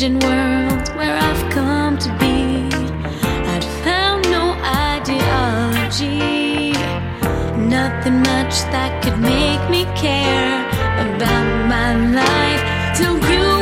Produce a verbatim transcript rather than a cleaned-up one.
changing world where I've come to be. I'd found no ideology, nothing much that could make me care about my life till you